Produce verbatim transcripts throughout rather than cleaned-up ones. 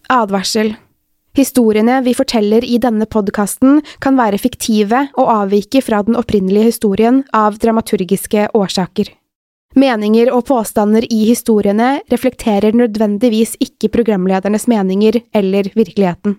Advarsel. Historiene vi forteller i denne podcasten kan være fiktive og avvike fra den opprinnelige historien av dramaturgiske årsaker. Meninger og påstander i historiene reflekterer nødvendigvis ikke programledernes meninger eller virkeligheten.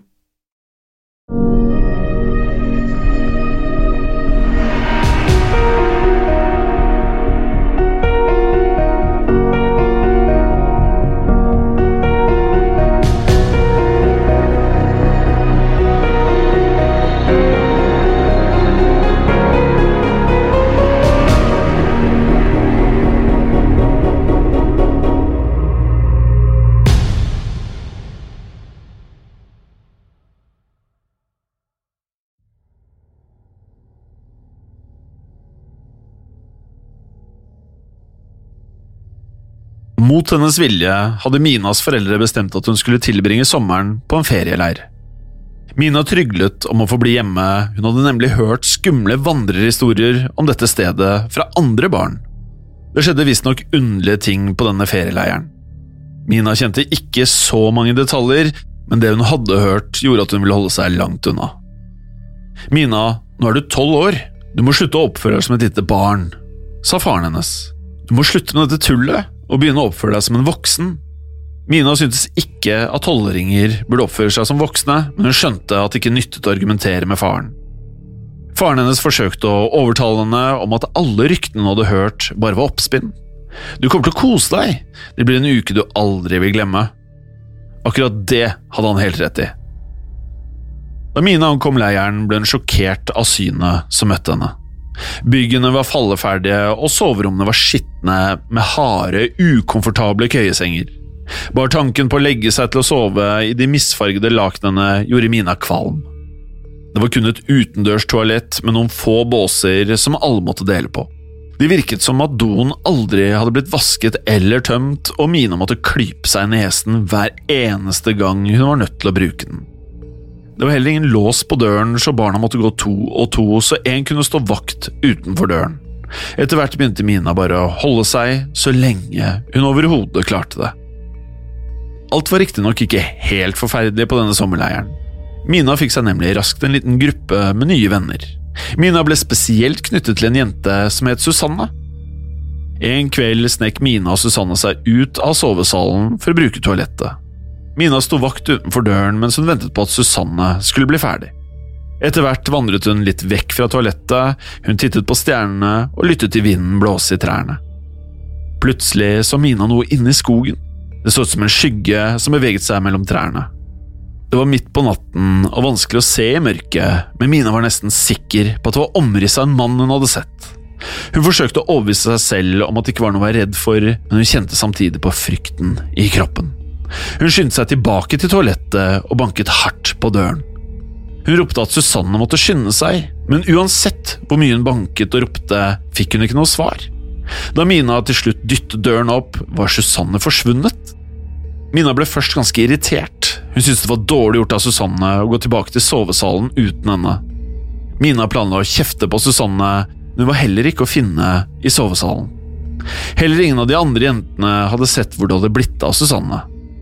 Mot hennes vilje hadde Minas foreldre bestemt at hun skulle tilbringe sommeren på en ferieleir. Mina tryglet om å få bli hjemme, hun hadde nemlig hørt skumle vandrerhistorier om dette stedet fra andre barn. Det skjedde visstnok underlige ting på denne ferieleiren. Mina kjente ikke så mange detaljer, men det hun hadde hørt gjorde at hun ville holde seg langt unna. Mina, nå er du tolv år, du må slutte å oppføre deg som et lite barn, sa faren hennes. Du må slutte med dette tullet og begynne å oppføre deg som en voksen. Mina syntes ikke at tolvåringer burde oppføre seg som voksne, men hun skjønte at det ikke nyttet å argumentere med faren. Faren hennes forsøkte å overtale henne om at alle ryktene hun hadde hørt bare var oppspinn. Du kommer til å kose deg, det blir en uke du aldri vil glemme. Akkurat det hadde han helt rett i. Da Mina ankom leiren ble hun sjokkert av synet som møtte henne. Byggene var falleferdige, og soverommene var skittne med harde, ukomfortable køyesenger. Bare tanken på å legge seg til å sove i de misfargede lakenene gjorde Mina kvalm. Det var kun et utendørs toalett med noen få båser som alle måtte dele på. Det virket som at doen aldri hadde blitt vasket eller tømt, og Mina måtte klype seg i nesen hver eneste gang hun var nødt til å bruke den. Det var heller ingen lås på døren, så barna måtte gå to og to, så en kunne stå vakt utenfor døren. Etter hvert begynte Mina bare å holde seg så lenge hun overhodet klarte det. Alt var riktig nok ikke helt forferdelig på denne sommerleiren. Mina fikk seg nemlig raskt en liten gruppe med nye venner. Mina ble spesielt knyttet til en jente som het Susanne. En kveld snek Mina og Susanne seg ut av sovesalen for å bruke toalettet. Mina sto vakt utenfor døren mens hun ventet på at Susanne skulle bli ferdig. Etter hvert vandret hun litt vekk fra toalettet, hun tittet på stjernene og lyttet til vinden blåse i trærne. Plutselig så Mina noe inne i skogen. Det så ut som en skygge som beveget seg mellom trærne. Det var midt på natten og vanskelig å se i mørket, men Mina var nesten sikker på at det var omrisset av en mann hun hadde sett. Hun forsøkte å overbevise seg selv om at det ikke var noe å være redd for, men hun kjente samtidig på frykten i kroppen. Hun skyndte seg tilbake til toalettet og banket hardt på døren. Hun ropte at Susanne måtte skynde seg, men uansett hvor mye hun banket og ropte, fikk hun ikke noe svar. Da Mina til slutt dyttet døren opp, var Susanne forsvunnet. Mina ble først ganske irritert. Hun syntes det var dårlig gjort av Susanne å gå tilbake til sovesalen uten henne. Mina planla å kjefte på Susanne, men hun var heller ikke å finne i sovesalen. Heller ingen av de andre jentene hadde sett hvor det hadde blitt av Susanne.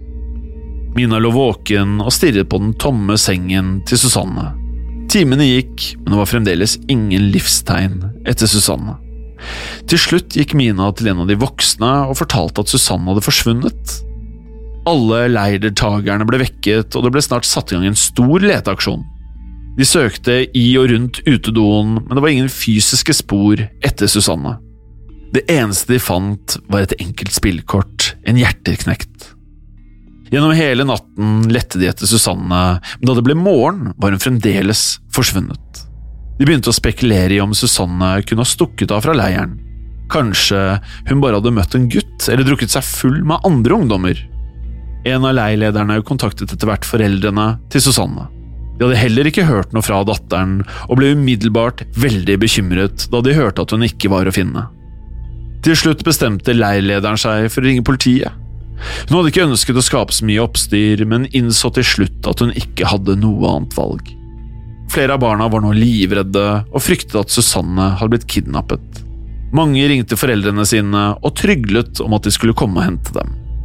Mina lå våken og stirret på den tomme sengen til Susanne. Timene gikk, men det var fremdeles ingen livstegn etter Susanne. Til slutt gikk Mina til en av de voksne og fortalte at Susanne hadde forsvunnet. Alle leirdeltagerne ble vekket, og det ble snart satt i gang en stor leteaksjon. De søkte i og rundt utedoen, men det var ingen fysiske spor etter Susanne. Det eneste de fant var et enkelt spillkort, en hjerteknekt. Gjennom hele natten lette de etter Susanne, men da det ble morgen var hun fremdeles forsvunnet. De begynte å spekulere i om Susanne kunne ha stukket av fra leiren. Kanskje hun bare hadde møtt en gutt, eller drukket seg full med andre ungdommer. En av leirlederne kontaktet etter hvert foreldrene til Susanne. De hadde heller ikke hørt noe fra datteren, og ble umiddelbart veldig bekymret da de hørte at hun ikke var å finne. Til slutt bestemte leirlederen seg for å ringe politiet. Hun hadde ikke ønsket å skape så mye oppstyr, men innså til slutt at hun ikke hadde noe annet valg. Flere av barna var nå livredde og fryktet at Susanne hadde blitt kidnappet. Mange ringte foreldrene sine og tryglet om at de skulle komme og hente dem.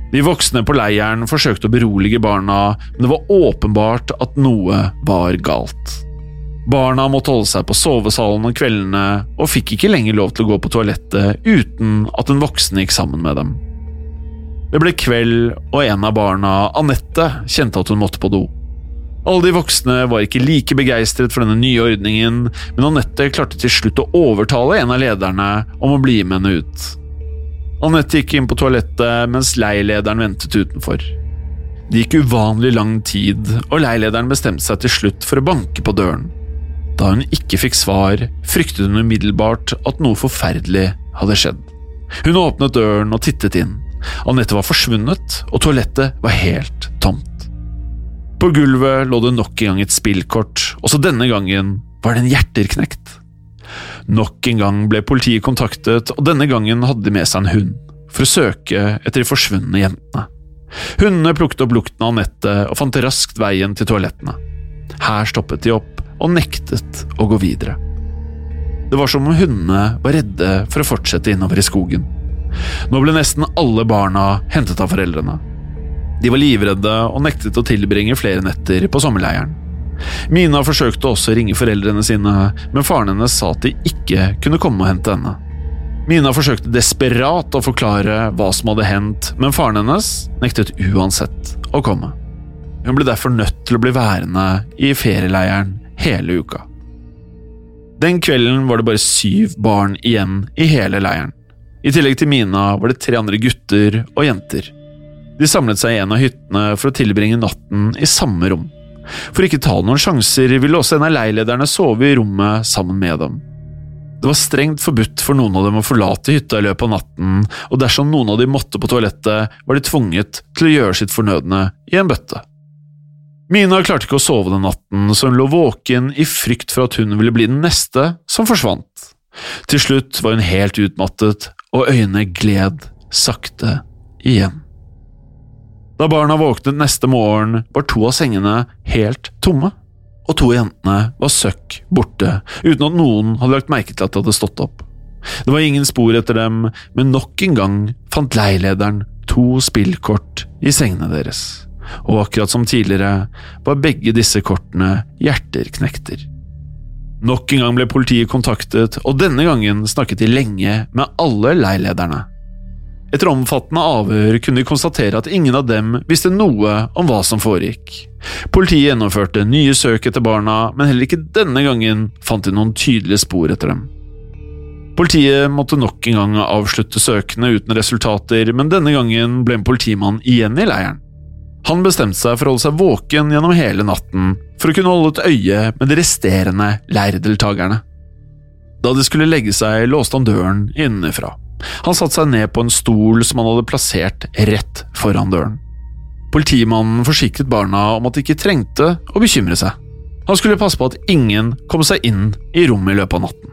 De voksne på leiren forsøkte å berolige barna, men det var åpenbart at noe var galt. Barna måtte holde seg på sovesalen om kveldene, og fikk ikke lenger lov til å gå på toalettet uten at en voksen gikk sammen med dem. Det ble kveld, og en av barna, Annette, kjente at hun måtte på do. Alle de voksne var ikke like begeistret for denne nye ordningen, men Annette klarte til slutt å overtale en av lederne om å bli med henne ut. Annette gikk inn på toalettet mens leilederen ventet utenfor. Det gikk uvanlig lang tid, og leilederen bestemte seg til slutt for å banke på døren. Da hun ikke fikk svar, fryktet hun umiddelbart at noe forferdelig hadde skjedd. Hun åpnet døren og tittet inn. Annette var forsvunnet, og toalettet var helt tomt. På gulvet lå det nok en gang et spillkort, også denne gangen var den hjerterknekt. Nok en gang ble politiet kontaktet, og denne gangen hadde de med seg en hund, for å søke etter de forsvunne jentene. Hundene plukket opp lukten av Annette og fant raskt veien til toalettene. Her stoppet de opp og nektet å gå videre. Det var som om hundene var redde for å fortsette innover i skogen. Nå ble nesten alle barna hentet av foreldrene. De var livredde og nektet å tilbringe flere netter på sommerleiren. Mina forsøkte også å ringe foreldrene sine, men faren hennes sa at de ikke kunne komme og hente henne. Mina forsøkte desperat å forklare hva som hadde hendt, men faren hennes nektet uansett å komme. Hun ble derfor nødt til å bli værende i ferieleiren hele uka. Den kvelden var det bare syv barn igjen i hele leiren. I tillegg til Mina var det tre andre gutter og jenter. De samlet seg i en av hyttene for å tilbringe natten i samme rom. For ikke ta noen sjanser ville også en av leilederne sove i rommet sammen med dem. Det var strengt forbudt for noen av dem å forlate hytta i løpet av natten, og dersom noen av dem måtte på toalettet, var de tvunget til å gjøre sitt fornødne i en bøtte. Mina klarte ikke å sove den natten, så hun lå våken i frykt for at hun ville bli den neste som forsvant. Til slutt var hun helt utmattet, og øynene gled sakte igjen. Da barna våknet neste morgen, var to av sengene helt tomme, og to av jentene var søkk borte, uten at noen hadde lagt merke til at de hadde stått opp. Det var ingen spor etter dem, men nok en gang fant leilederen to spillkort i sengene deres, og akkurat som tidligere var begge disse kortene hjerterknekter. Nok en gang ble politiet kontaktet, og denne gangen snakket de lenge med alle leilederne. Etter omfattende avhør kunne de konstatere at ingen av dem visste noe om hva som foregikk. Politiet gjennomførte nye søk etter barna, men heller ikke denne gangen fant de noen tydelige spor etter dem. Politiet måtte nok en gang avslutte søkene uten resultater, men denne gangen ble en politimann igjen i leiren. Han bestemte seg for å holde seg våken gjennom hele natten, for å kunne holde et øye med de resterende leirdeltagerne. Da de skulle legge seg, låste han døren innenfra. Han satte seg ned på en stol som han hadde plassert rett foran døren. Politimannen forsikret barna om at de ikke trengte å bekymre seg. Han skulle passe på at ingen kom seg inn i rommet i løpet av natten.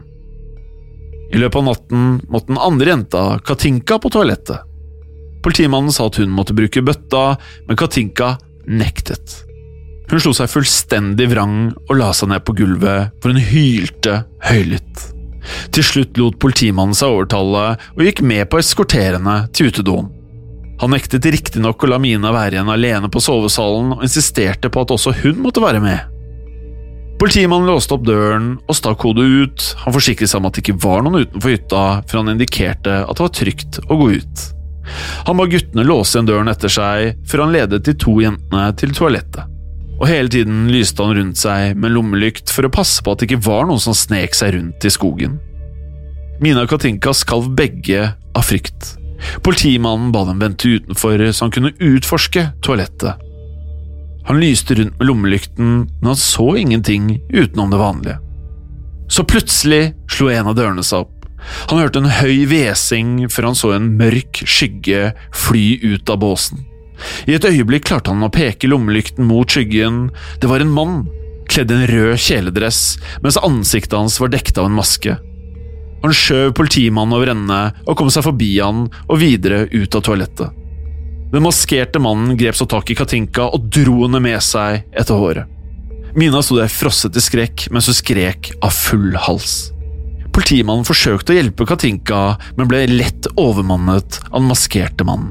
I løpet av natten måtte den andre jenta, Katinka, på toalettet. Politimannen sa at hun måtte bruke bøtta, men Katinka nektet. Hun slo seg fullstendig vrang og la seg ned på gulvet, for hun hylte høylytt. Til slutt lot politimannen seg overtale og gikk med på å eskortere henne til utedoen. Han nektet riktig nok å la Mina være igjen alene på sovesalen og insisterte på at også hun måtte være med. Politimannen låste opp døren og stakk hodet ut. Han forsikret seg om at det ikke var noen utenfor hytta, for han indikerte at det var trygt å gå ut. Han ba guttene låse igjen døren etter seg, før han ledet de to jentene til toalettet. Og hele tiden lyste han rundt seg med lommelykt for å passe på at det ikke var noen som snek seg rundt i skogen. Mina og Katinka skalv begge av frykt. Politimannen ba dem vente utenfor så han kunne utforske toalettet. Han lyste rundt med lommelykten, men han så ingenting utenom det vanlige. Så plutselig slo en av dørene seg opp. Han hørte en høy hvesing før han så en mørk skygge fly ut av båsen. I et øyeblikk klarte han å peke lommelykten mot skyggen. Det var en mann, kledd i en rød kjeledress, mens ansiktet hans var dekket av en maske. Han skjøv politimannen over ende og kom seg forbi han og videre ut av toalettet. Den maskerte mannen grep så tak i Katinka og dro henne med seg etter håret. Mina sto der frosset i skrekk mens hun skrek av full hals. Politimannen forsøkte å hjelpe Katinka, men ble lett overmannet av den maskerte mannen.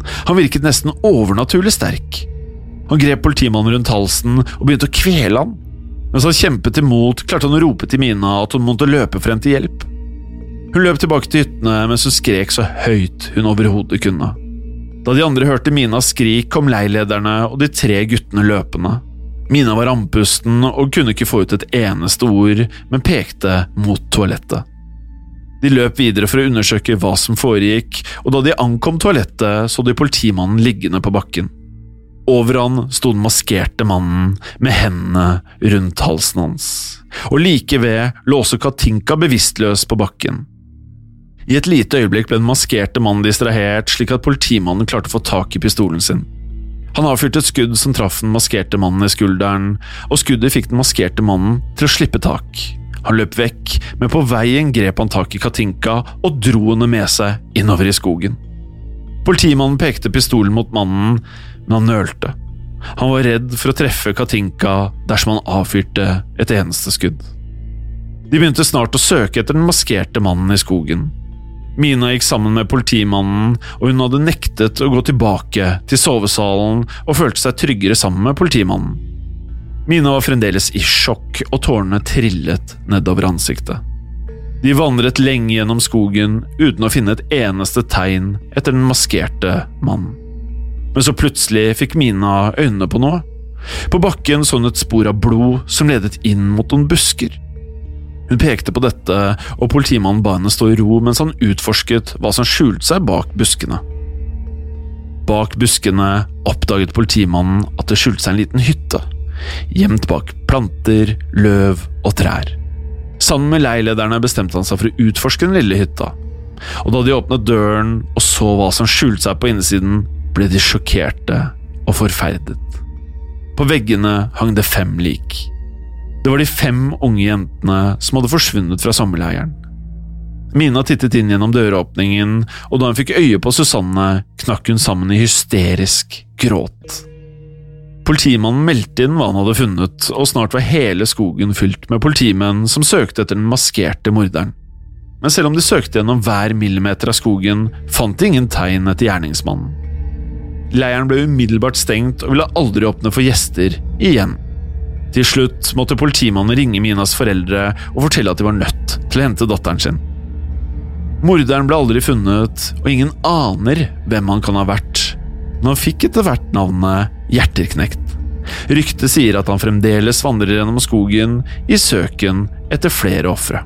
Han virket nesten overnaturlig sterk. Han grep politimannen rundt halsen og begynte å kvele han. Mens han kjempet imot, klarte han å rope til Mina at hun måtte løpe frem til hjelp. Hun løp tilbake til hyttene mens hun skrek så høyt hun overhodet kunne. Da de andre hørte Minas skrik, kom leilederne og de tre guttene løpende. Mina var andpusten og kunne ikke få ut et eneste ord, men pekte mot toalettet. De løp videre for å undersøke hva som foregikk, og da de ankom toalettet, så de politimannen liggende på bakken. Over han sto den maskerte mannen med hendene rundt halsen hans, og like ved lå også Katinka bevisstløs på bakken. I et lite øyeblikk ble den maskerte mannen distrahert, slik at politimannen klarte å få tak i pistolen sin. Han avfyrte et skudd som traff den maskerte mannen i skulderen, og skuddet fikk den maskerte mannen til å slippe tak. Han løp vekk, men på veien grep han tak i Katinka og dro henne med seg innover i skogen. Politimannen pekte pistolen mot mannen, men han nølte. Han var redd for å treffe Katinka dersom han avfyrte et eneste skudd. De begynte snart å søke etter den maskerte mannen i skogen. Mina gikk sammen med politimannen, og hun hadde nektet å gå tilbake til sovesalen og følte seg tryggere sammen med politimannen. Mina var fremdeles i sjokk, og tårene trillet nedover ansiktet. De vandret lenge gjennom skogen uten å finne et eneste tegn etter den maskerte mannen. Men så plutselig fikk Mina øynene på noe. På bakken så hun et spor av blod som ledet inn mot noen busker. Hun pekte på dette, og politimannen ba henne stå i ro mens han utforsket hva som skjulte seg bak buskene. Bak buskene oppdaget politimannen at det skjulte seg en liten hytte, gjemt bak planter, løv og trær. Sammen med leilederne bestemte han seg for å utforske den lille hytta, og da de åpnet døren og så hva som skjulte seg på innsiden, ble de sjokkerte og forferdet. På veggene hang det fem lik. Det var de fem unge jentene som hadde forsvunnet fra sommerleiren. Mina tittet inn gjennom døråpningen, og da hun fikk øye på Susanne, knakk hun sammen i hysterisk gråt. Politimannen meldte inn hva han hadde funnet, og snart var hele skogen fylt med politimenn som søkte etter den maskerte morderen. Men selv om de søkte gjennom hver millimeter av skogen, fant de ingen tegn etter gjerningsmannen. Leiren ble umiddelbart stengt og ville aldri åpne for gjester igjen. Til slutt måtte politimannen ringe Minas foreldre og fortelle at de var nødt til å hente datteren sin. Morderen ble aldri funnet, og ingen aner hvem han kan ha vært, men han fikk etter hvert navnet Hjerterknekt. Ryktet sier at han fremdeles vandrer gjennom skogen i søken etter flere ofre.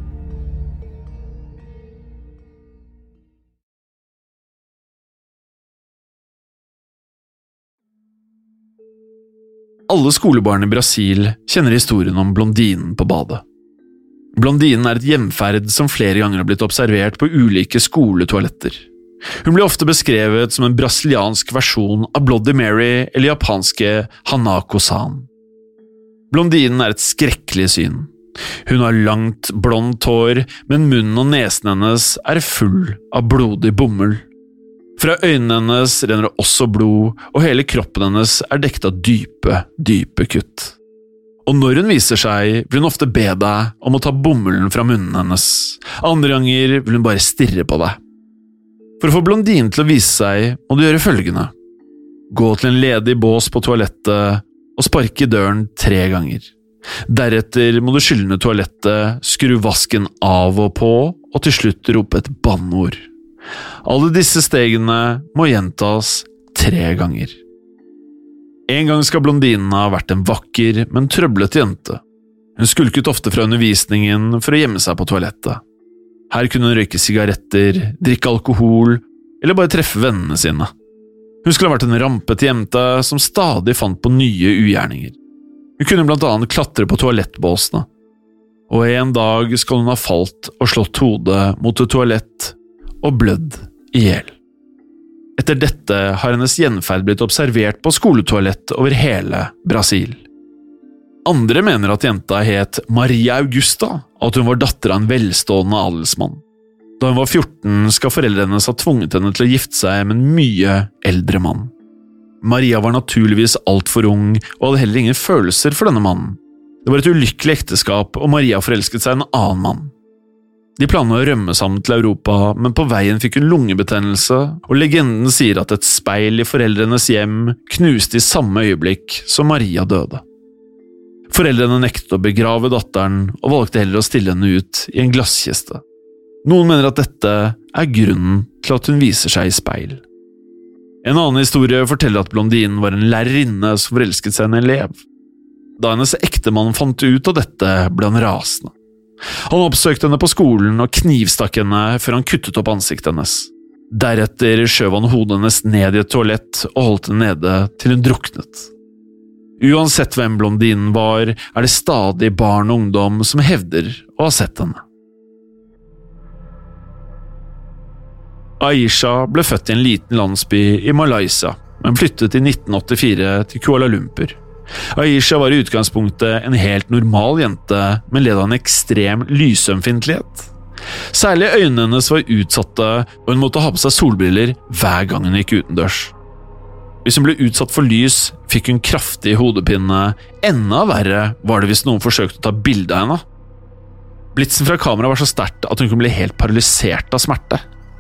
Alle skolebarn i Brasil kjenner historien om blondinen på badet. Blondinen er et hjemferd som flere ganger har blitt observert på ulike skoletoaletter. Hun blir ofte beskrevet som en brasiliansk versjon av Bloody Mary eller japanske Hanako-san. Blondinen er et skrekkelig syn. Hun har langt, blondt hår, men munnen og nesen hennes er full av blodig bomull. Fra øynene hennes renner det også blod, og hele kroppen hennes er dekket av dype, dype kutt. Og når hun viser seg, vil hun ofte be deg om å ta bomullen fra munnen hennes. Andre ganger vil hun bare stirre på deg. For å få blondinen til å vise seg, må du gjøre følgende. Gå til en ledig bås på toalettet og sparke i døren tre ganger. Deretter må du skylle ned toalettet, skru vasken av og på, og til slutt rope et banneord. Alle disse stegene må gjentas tre ganger. En gang skal blondinen ha vært en vakker, men trøblete jente. Hun skulket ofte fra undervisningen for å gjemme seg på toalettet. Her kunne hun røyke sigaretter, drikke alkohol, eller bare treffe vennene sine. Hun skulle ha vært en rampete jente som stadig fant på nye ugjerninger. Hun kunne blant annet klatre på toalettbåsene. Og en dag skal hun ha falt og slått hodet mot et toalett og blødd i hjel. Etter dette har hennes gjenferd blitt observert på skoletoalett over hele Brasil. Andre mener at jenta het Maria Augusta, og at hun var datter av en velstående adelsmann. Da hun var fjorten skal foreldrene hennes ha tvunget henne til å gifte seg med en mye eldre mann. Maria var naturligvis alt for ung, og hadde heller ingen følelser for denne mannen. Det var et ulykkelig ekteskap, og Maria forelsket seg en annen mann. De planla å rømme sammen til Europa, men på veien fikk hun lungebetennelse, og legenden sier at et speil i foreldrenes hjem knuste i samme øyeblikk som Maria døde. Foreldrene nektet å begrave datteren, og valgte heller å stille henne ut i en glasskiste. Noen mener at dette er grunnen til at hun viser seg i speil. En annen historie forteller at blondinen var en lærerinne som forelsket seg i en elev. Da hennes ektemann fant ut av dette, ble han rasende. Han oppsøkte henne på skolen og knivstakk henne før han kuttet opp ansiktet hennes. Deretter skjøv han hodet hennes ned i et toalett og holdt henne nede til hun druknet. Uansett hvem blondinen var, er det stadig barn og ungdom som hevder å ha sett henne. Aisha ble født i en liten landsby i Malaysia, men flyttet i nitten åttifire til Kuala Lumpur. Aisha var i utgangspunktet en helt normal jente, men led av en ekstrem lysømfintlighet. Særlig øynene hennes var utsatte, og hun måtte ha på seg solbriller hver gang hun gikk utendørs. Hvis hun ble utsatt for lys, fikk hun kraftig hodepine. Enda verre var det hvis noen forsøkte å ta bilde av henne. Blitsen fra kamera var så sterkt at hun kunne bli helt paralysert av smerte.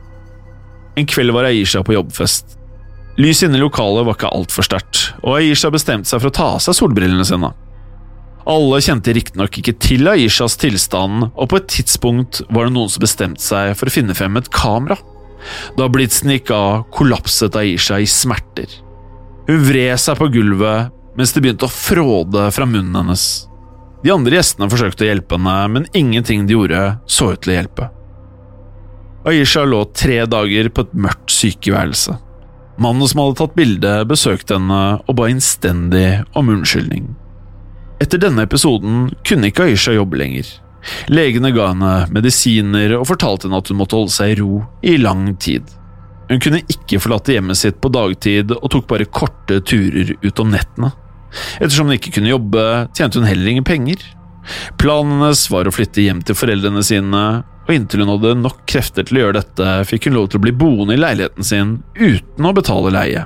En kveld var Aisha på jobbfest. Lys inne i lokalet var ikke alt for sterkt, og Aisha bestemte seg for å ta av seg solbrillene sine. Alle kjente riktignok ikke til Aishas tilstand, og på et tidspunkt var det noen som bestemte seg for å finne frem et kamera. Da blitsen gikk av, kollapset Aisha i smerter. Hun vred seg på gulvet, mens det begynte å fråde fra munnen hennes. De andre gjestene forsøkte å hjelpe henne, men ingenting de gjorde så ut til å hjelpe. Aisha lå tre dager på et mørkt sykeværelse. Mannen som hadde tatt bildet, besøkte henne og ba innstendig om unnskyldning. Etter denne episoden kunne ikke Aisha jobbe lenger. Legene ga henne medisiner og fortalte henne at hun måtte holde seg i ro i lang tid. Hun kunne ikke forlate hjemmet sitt på dagtid og tok bare korte turer ut om nettene. Ettersom hun ikke kunne jobbe, tjente hun heller ingen penger. Planen hennes var å flytte hjem til foreldrene sine, og inntil hun hadde nok krefter til å gjøre dette, fikk hun lov til å bli boende i leiligheten sin uten å betale leie.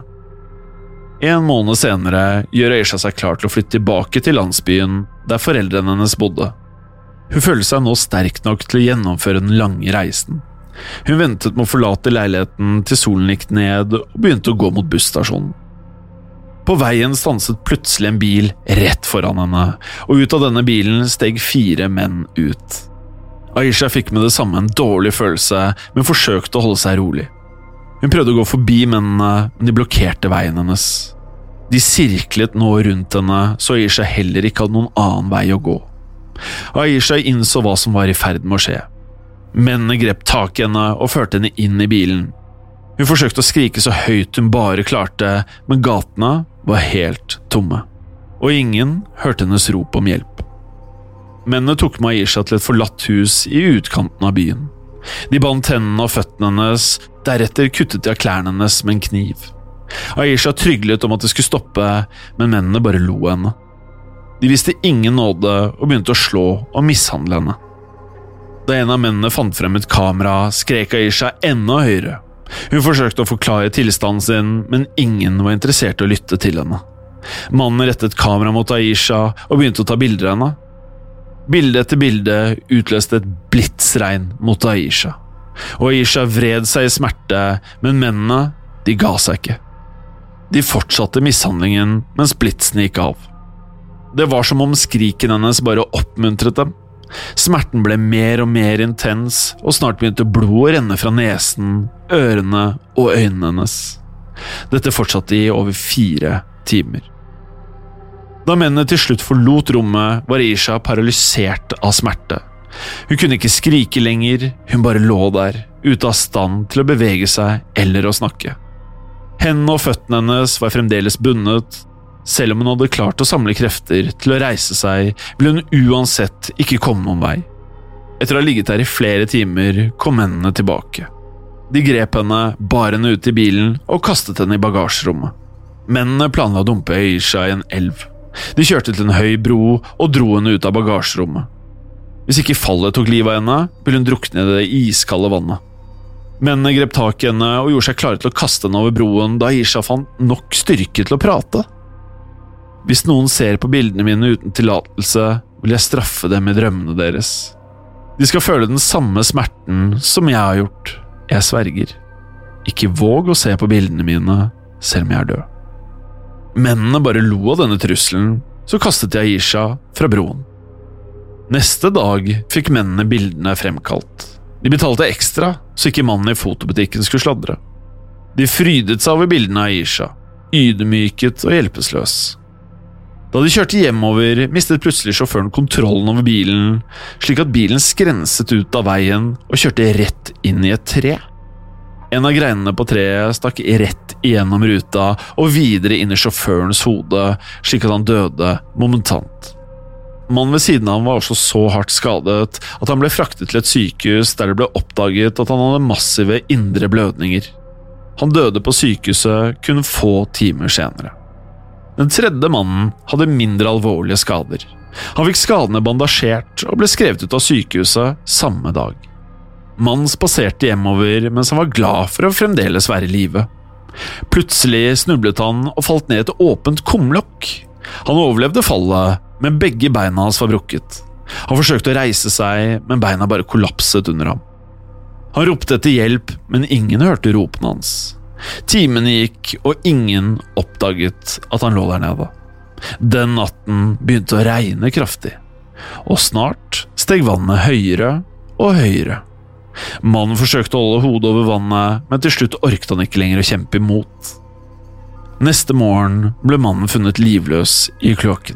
En måned senere gjør Aisha seg klar til å flytte tilbake til landsbyen der foreldrene hennes bodde. Hun følte seg nå sterk nok til å gjennomføre den lange reisen. Hun ventet med å forlate leiligheten til solen gikk ned og begynte å gå mot busstasjonen. På veien stanset plutselig en bil rett foran henne, og ut av denne bilen steg fire menn ut. Aisha fikk med det samme en dårlig følelse, men forsøkte å holde seg rolig. Hun prøvde å gå forbi mennene, men de blokkerte veien hennes. De sirklet nå rundt henne, så Aisha heller ikke hadde noen annen vei å gå. Aisha innså hva som var i ferd med å skje. Mennene grep tak i henne og førte henne inn i bilen. Hun forsøkte å skrike så høyt hun bare klarte, men gatene var helt tomme, og ingen hørte hennes rop om hjelp. Mennene tok med Aisha til et forlatt hus i utkanten av byen. De bandt hendene og føttene hennes, deretter kuttet de av klærne hennes med en kniv. Aisha tryglet om at det skulle stoppe, men mennene bare lo henne. De viste ingen nåde og begynte å slå og mishandle henne. Da en av mennene fant frem et kamera, skrek Aisha enda høyere. Hun forsøkte å forklare tilstanden sin, men ingen var interessert i å lytte til henne. Mannen rettet kamera mot Aisha og begynte å ta bilder av henne. Bilde etter bilde utløste et blitsregn mot Aisha, og Aisha vred seg i smerte, men mennene, de ga seg ikke. De fortsatte mishandlingen mens blitsen gikk av. Det var som om skriken hennes bare oppmuntret dem. Smerten ble mer og mer intens, og snart begynte blod å renne fra nesen, ørene og øynene hennes. Dette fortsatte i over fire timer. Da mennene til slutt forlot rommet, var Aisha paralysert av smerte. Hun kunne ikke skrike lenger, hun bare lå der, ute av stand til å bevege seg eller å snakke. Hendene og føttene hennes var fremdeles bundet. Selv om hun hadde klart å samle krefter til å reise seg, ville hun uansett ikke komme noen vei. Etter å ha ligget der i flere timer, kom mennene tilbake. De grep henne, bar henne ut i bilen og kastet henne i bagasjerommet. Mennene planla å dumpe Aisha i en elv. De kjørte til en høy bro og dro henne ut av bagasjerommet. Hvis ikke fallet tok livet av henne, ville hun drukne i det iskalde vannet. Mennene grep tak i henne og gjorde seg klare til å kaste henne over broen da Aisha fant nok styrke til å prate. Hvis noen ser på bildene mine uten tillatelse, vil jeg straffe dem i drømmene deres. De skal føle den samme smerten som jeg har gjort. Jeg sverger. Ikke våg å se på bildene mine, selv om jeg er død. Mennene bare lo av denne trusselen, så kastet de Aisha fra broen. Neste dag fikk mennene bildene fremkalt. De betalte ekstra, så ikke mannen i fotobutikken skulle sladre. De frydet seg over bildene av Aisha, ydmyket og hjelpeløs. Da de kjørte hjemover, mistet plutselig sjåføren kontrollen over bilen, slik at bilen skrenset ut av veien og kjørte rett inn i et tre. En av greinene på treet stakk rett igjennom ruta og videre inn i sjåførens hode, slik at han døde momentant. Mannen ved siden av ham var også så hardt skadet at han ble fraktet til et sykehus der det ble oppdaget at han hadde massive indre blødninger. Han døde på sykehuset kun få timer senere. Den tredje mannen hadde mindre alvorlige skader. Han fikk skadene bandasjert og ble skrevet ut av sykehuset samme dag. Mannen spaserte hjemover mens han var glad for å fremdeles være i live. Plutselig snublet han og falt ned et åpent kumlokk. Han overlevde fallet, men begge beina hans var brukket. Han forsøkte å reise seg, men beina bare kollapset under ham. Han ropte etter hjelp, men ingen hørte ropene hans. Timene gikk, og ingen oppdaget at han lå der nede. Den natten begynte å regne kraftig, og snart steg vannet høyere og høyere. Mannen forsøkte å holde hodet over vannet, men til slutt orket han ikke lenger å kjempe imot. Neste morgen ble mannen funnet livløs i kloakken.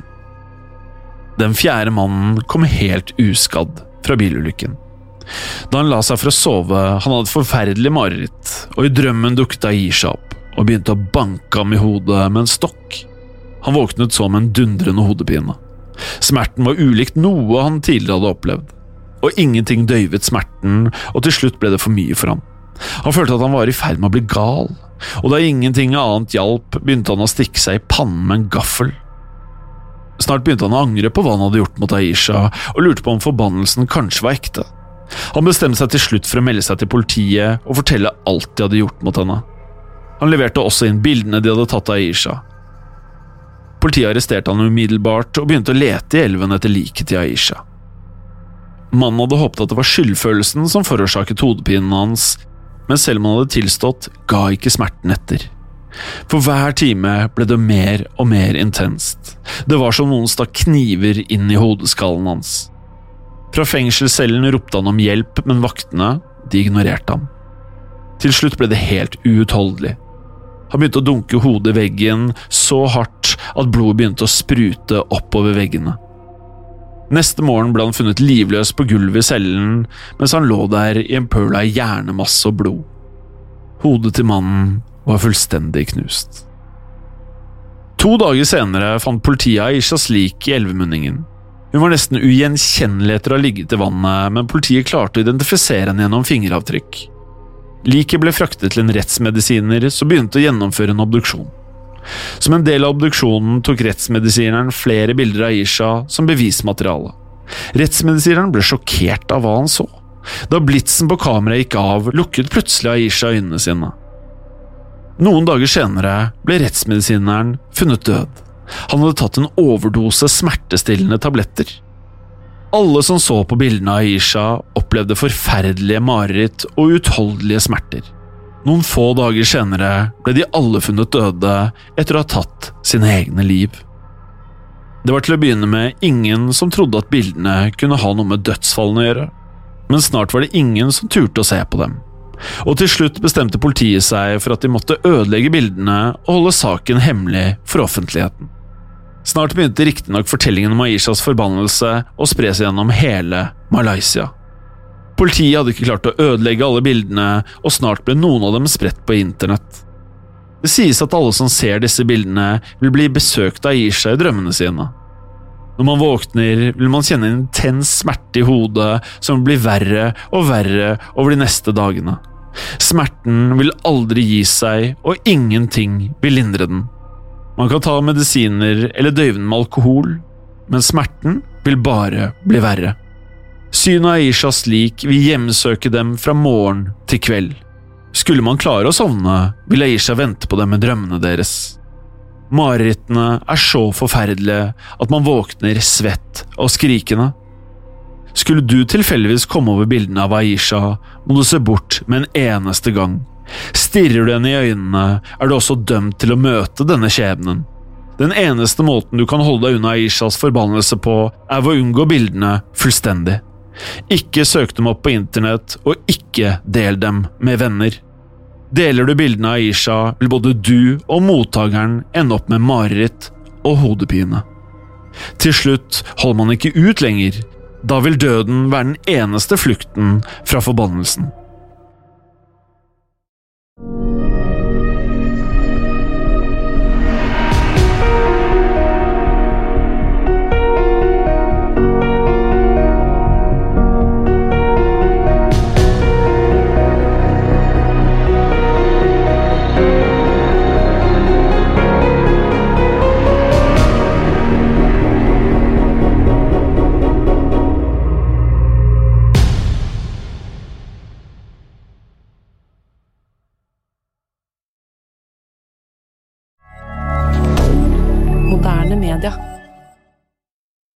Den fjerde mannen kom helt uskadd fra bilulykken. Da han la seg for å sove, han hadde et forferdelig mareritt, og i drømmen dukket Aisha opp og begynte å banke ham i hodet med en stokk. Han våknet så med en dundrende hodepine. Smerten var ulikt noe han tidligere hadde opplevd, og ingenting døyvet smerten, og til slutt ble det for mye for ham. Han følte at han var i ferd med å bli gal, og da ingenting annet hjalp, begynte han å stikke seg i pannen med en gaffel. Snart begynte han å angre på hva han hadde gjort mot Aisha, og lurte på om forbannelsen kanskje var ekte. Han bestemte seg til slutt for å melde seg til politiet og fortelle alt de hadde gjort mot henne. Han leverte også inn bildene de hadde tatt av Aisha. Politiet arresterte han umiddelbart og begynte å lete i elven etter liket til Aisha. Mannen hadde håpet at det var skyldfølelsen som forårsaket hodepinen hans, men selv om han hadde tilstått, ga ikke smerten etter. For hver time ble det mer og mer intenst. Det var som noen stakk kniver inn i hodeskallen hans. Fra fengselscellen ropte han om hjelp, men vaktene, de ignorerte ham. Til slutt ble det helt uutholdelig. Han begynte å dunke hodet i veggen så hardt at blodet begynte å sprute oppover veggene. Neste morgen ble han funnet livløs på gulvet i cellen, mens han lå der i en pøl av hjernemasse og blod. Hodet til mannen var fullstendig knust. To dager senere fant politiet Aishas lik i elvemunningen. Hun var nesten ugjenkjennelig etter å ha ligget i vannet, men politiet klarte å identifisere henne gjennom fingeravtrykk. Liket ble fraktet til en rettsmedisiner som begynte å gjennomføre en obduksjon. Som en del av obduksjonen tok rettsmedisineren flere bilder av Aisha som bevismateriale. Rettsmedisineren ble sjokkert av hva han så. Da blitsen på kameraet gikk av, lukket plutselig Aisha øynene sine. Noen dager senere ble rettsmedisineren funnet død. Han hadde tatt en overdose smertestillende tabletter. Alle som så på bildene av Aisha opplevde forferdelige mareritt og uutholdelige smerter. Noen få dager senere ble de alle funnet døde etter å ha tatt sine egne liv. Det var til å begynne med ingen som trodde at bildene kunne ha noe med dødsfallene å gjøre, men snart var det ingen som turte å se på dem. Og til slutt bestemte politiet seg for at de måtte ødelegge bildene og holde saken hemmelig for offentligheten. Snart begynte riktignok fortellingen om Aishas forbannelse å spre seg gjennom hele Malaysia. Politiet hadde ikke klart å ødelegge alle bildene, og snart ble noen av dem spredt på internett. Det sies at alle som ser disse bildene vil bli besøkt av Aisha i drømmene sine. Når man våkner, vil man kjenne en intens smerte i hodet som blir verre og verre over de neste dagene. Smerten vil aldri gi seg, og ingenting vil lindre den. Man kan ta medisiner eller døyve den med alkohol, men smerten vil bare bli verre. Synet av Aishas lik vil hjemsøke dem fra morgen til kveld. Skulle man klare å sovne, vil Aisha vente på dem med drømmene deres. Marerittene er så forferdelige at man våkner svett og skrikende. Skulle du tilfeldigvis komme over bildene av Aisha, må du se bort med en eneste gang. Stirrer du henne i øynene, er du også dømt til å møte denne skjebnen. Den eneste måten du kan holde deg unna Aishas forbannelse på, er ved å unngå bildene fullstendig. Ikke søk dem opp på internett, og ikke del dem med venner. Deler du bildene av Aisha, vil både du og mottageren ende opp med mareritt og hodepine. Til slutt holder man ikke ut lenger. Da vil døden være den eneste flukten fra forbannelsen.